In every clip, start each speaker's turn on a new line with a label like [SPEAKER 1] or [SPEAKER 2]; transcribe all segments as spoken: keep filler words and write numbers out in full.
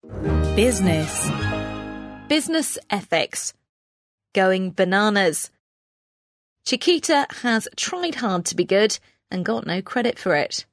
[SPEAKER 1] Business. Business ethics. Going bananas. Chiquita has tried hard to be good and got no credit for it.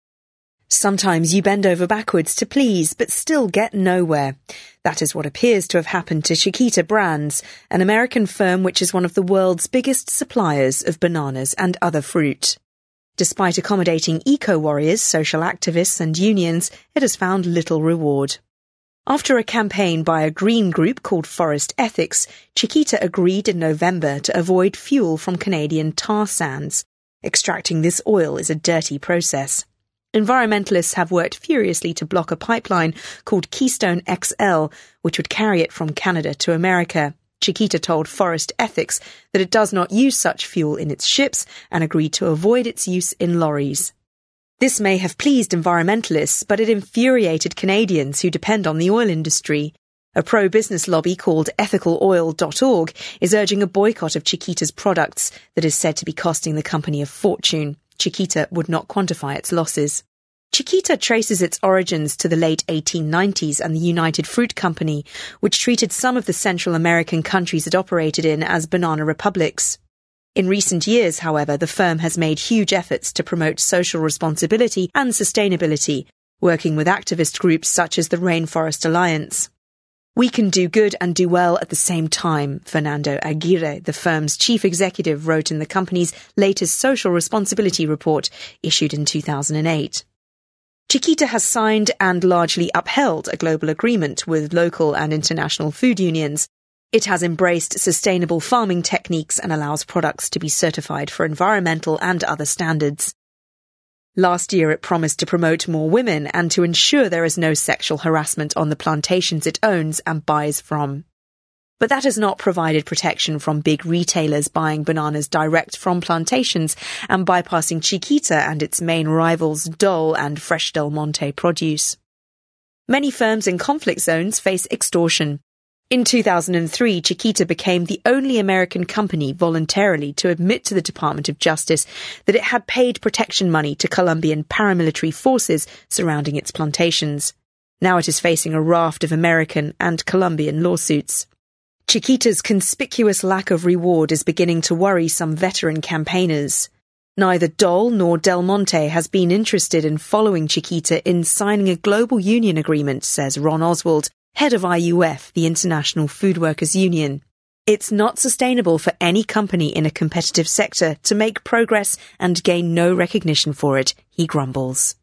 [SPEAKER 2] Sometimes you bend over backwards to please, but still get nowhere. That is what appears to have happened to Chiquita Brands, an American firm which is one of the world's biggest suppliers of bananas and other fruit. Despite accommodating eco-warriors, social activists and unions, it has found little reward. After a campaign by a green group called Forest Ethics, Chiquita agreed in November to avoid fuel from Canadian tar sands. Extracting this oil is a dirty process. Environmentalists have worked furiously to block a pipeline called Keystone X L, which would carry it from Canada to America. Chiquita told Forest Ethics that it does not use such fuel in its ships and agreed to avoid its use in lorries. This may have pleased environmentalists, but it infuriated Canadians who depend on the oil industry. A pro-business lobby called ethical oil dot org is urging a boycott of Chiquita's products that is said to be costing the company a fortune. Chiquita would not quantify its losses. Chiquita traces its origins to the late eighteen nineties and the United Fruit Company, which treated some of the Central American countries it operated in as banana republics. In recent years, however, the firm has made huge efforts to promote social responsibility and sustainability, working with activist groups such as the Rainforest Alliance. "We can do good and do well at the same time," Fernando Aguirre, the firm's chief executive, wrote in the company's latest social responsibility report, issued in two thousand eight. Chiquita has signed and largely upheld a global agreement with local and international food unions. It has embraced sustainable farming techniques and allows products to be certified for environmental and other standards. Last year, it promised to promote more women and to ensure there is no sexual harassment on the plantations it owns and buys from. But that has not provided protection from big retailers buying bananas direct from plantations and bypassing Chiquita and its main rivals Dole and Fresh Del Monte produce. Many firms in conflict zones face extortion. In two thousand three, Chiquita became the only American company voluntarily to admit to the Department of Justice that it had paid protection money to Colombian paramilitary forces surrounding its plantations. Now it is facing a raft of American and Colombian lawsuits. Chiquita's conspicuous lack of reward is beginning to worry some veteran campaigners. Neither Dole nor Del Monte has been interested in following Chiquita in signing a global union agreement, says Ron Oswald, head of I U F, the International Food Workers Union. It's not sustainable for any company in a competitive sector to make progress and gain no recognition for it, he grumbles.